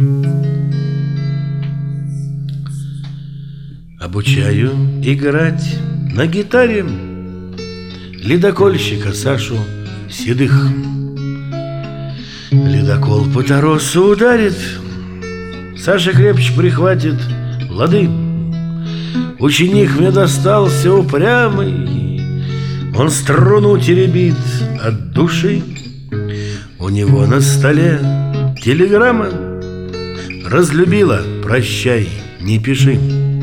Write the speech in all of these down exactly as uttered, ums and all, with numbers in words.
Обучаю играть на гитаре ледокольщика Сашу Седых. Ледокол по торосу ударит, Саша крепче прихватит лады. Ученик мне достался упрямый, он струну теребит от души. У него на столе телеграмма: разлюбила, прощай, не пиши.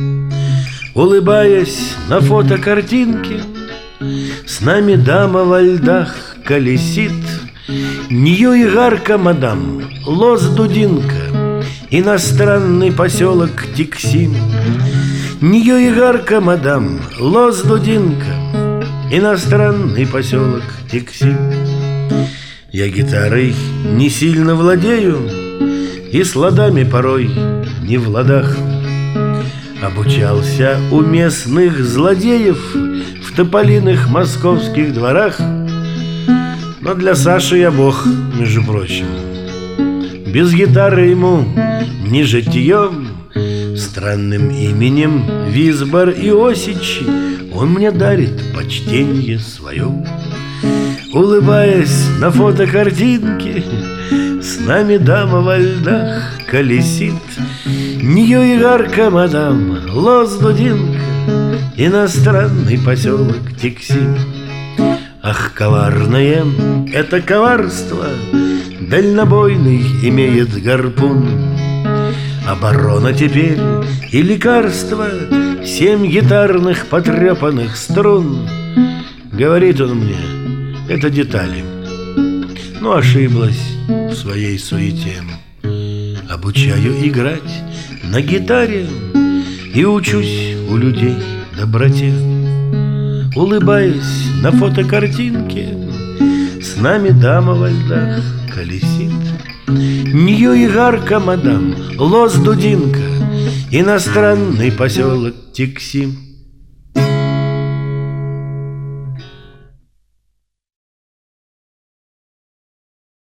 Улыбаясь на фотокартинке, с нами дама во льдах колесит. Нью-Игарка, мадам, Лос-Дудинка, иностранный поселок Тиксим. Нью-Игарка, мадам, Лос-Дудинка, иностранный поселок Тиксим. Я гитарой не сильно владею и с ладами порой не в ладах. Обучался у местных злодеев в тополиных московских дворах. Но для Саши я бог, между прочим. Без гитары ему не житьем. Странным именем Визбор Иосич он мне дарит почтенье свое. Улыбаясь на фотокартинке, с нами дама во льдах колесит. Нью-Игарка, мадам, Лос-Дудинка, иностранный поселок Тиксим. Ах, коварное это коварство, дальнобойный имеет гарпун. Оборона теперь и лекарство, семь гитарных потрепанных струн. Говорит он мне, это детали, но ошиблась в своей суете. Обучаю играть на гитаре и учусь у людей доброте. Улыбаясь на фотокартинке, с нами дама во льдах колесит. Нью-Игарка, мадам, Лос-Дудинка, иностранный поселок Тиксим.